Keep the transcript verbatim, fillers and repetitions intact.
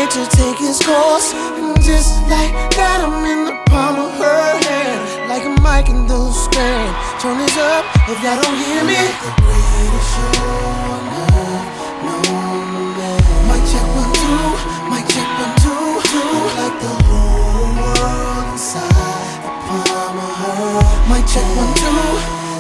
nature take its course. And just like that, I'm in the palm of her hand, like a mic in the stand. Turn this up if y'all don't hear me. The greatest show on earth, no